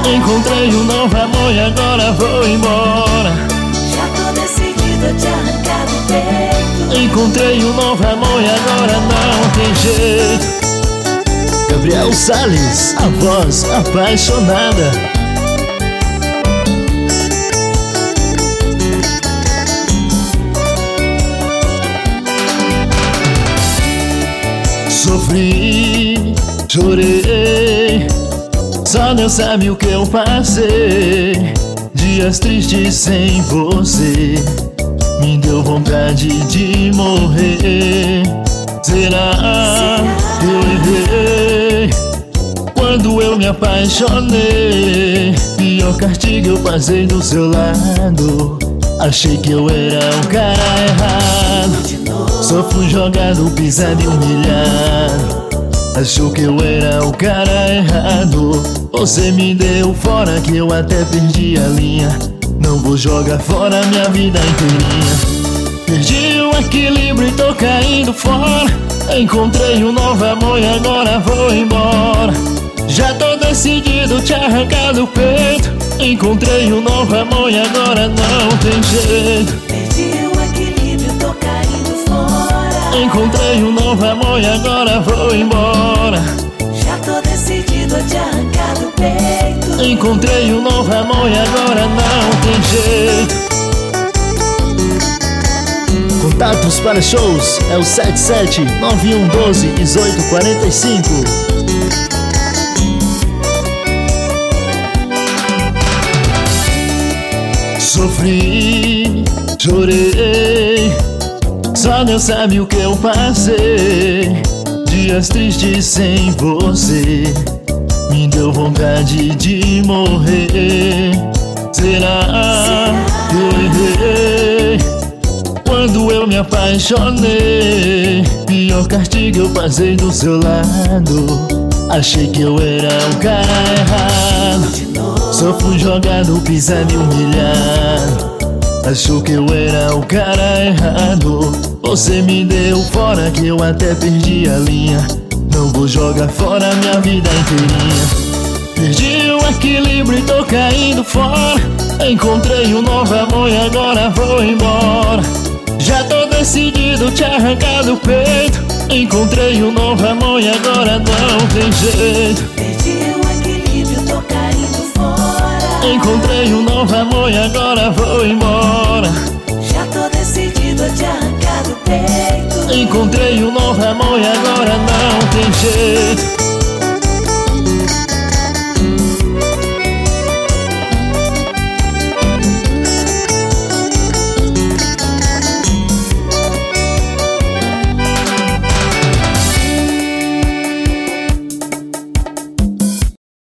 Encontrei um novo amor e agora vou embora. Já tô decidido a te arrancar do peito. Encontrei um novo amor e agora não tem jeito. Gabriel Salles, a voz apaixonada. Sofri, chorei, só Deus sabe o que eu passei. Dias tristes sem você, me deu vontade de morrer. Será que eu errei quando eu me apaixonei? Pior castigo eu passei do seu lado. Achei que eu era o cara errado. Só fui jogado, pisado e humilhado. Achou que eu era o cara errado. Você me deu fora que eu até perdi a linha. Não vou jogar fora minha vida inteirinha. Perdi o equilíbrio e tô caindo fora. Encontrei um novo amor e agora vou embora. Já tô decidido te arrancar do peito. Encontrei um novo amor e agora não tem jeito. Perdi o equilíbrio, tô caindo fora. Encontrei um novo amor e agora vou embora. Já tô decidido a te arrancar do peito. Encontrei um novo amor e agora não tem jeito. Contatos para shows é o 7791121845. Sofri, chorei, só Deus sabe o que eu passei. Dias tristes sem você, me deu vontade de morrer. Será que eu errei quando eu me apaixonei? Pior castigo eu passei do seu lado. Achei que eu era o cara errado. Só fui jogado, pisado e humilhado. Achou que eu era o cara errado. Você me deu fora que eu até perdi a linha. Não vou jogar fora minha vida inteirinha. Perdi o equilíbrio e tô caindo fora. Encontrei um novo amor e agora vou embora. Já tô decidido te arrancar do peito. Encontrei um novo amor e agora não tem jeito. Perdi o equilíbrio, tô caindo fora. Encontrei um novo amor e agora vou embora. Já tô decidido a te arrancar do peito. Encontrei um novo amor e agora não tem jeito.